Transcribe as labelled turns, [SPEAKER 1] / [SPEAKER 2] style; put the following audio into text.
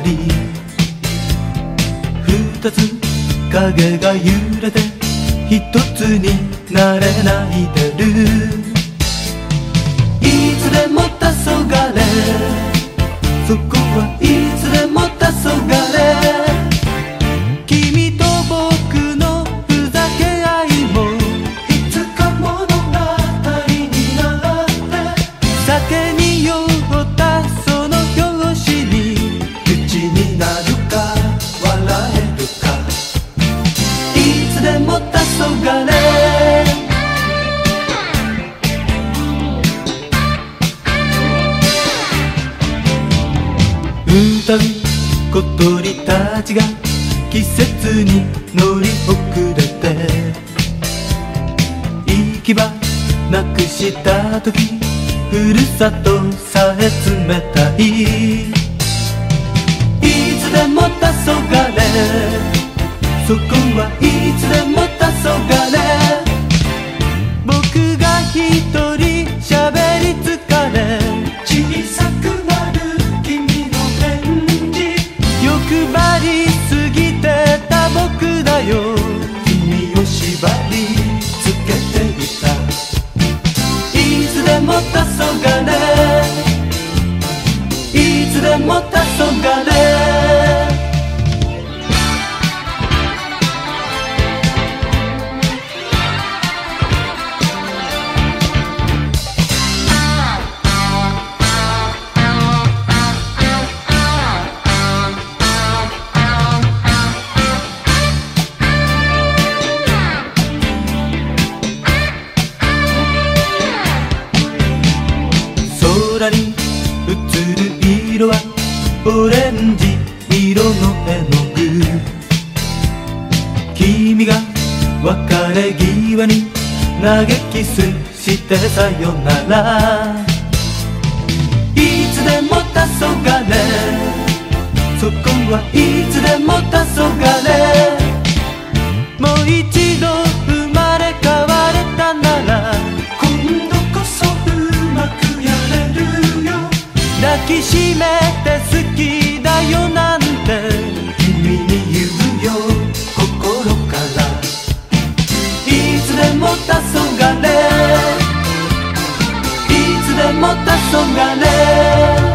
[SPEAKER 1] り二つ影が揺れて一つになれないでる。いつでも黄昏、そこはいつでも黄昏。君と僕のふざけ合いもいつか物語になって酒に酔ったその拍子に口になるか笑えるか。いつでも黄昏、歌う小鳥たちが季節に乗り遅れて行き場なくした時ふるさとさえ冷たい。いつでも黄昏、そこはいつでも黄昏。僕が一人喋り疲れ小さくなる君の返事、欲張りすぎてた僕だよ。君を縛りつけていた。いつでも黄昏、いつでも黄昏。空に映る色はオレンジ色の絵の具。君が別れ際に投げキスしてさよなら。いつでも黄昏、そこはいつでも黄昏。もう一度生まれ変われたなら今度こそうまくやれるよ。抱きしめて好きだよなんて君に言うよ心から。いつでも黄昏、いつでも黄昏。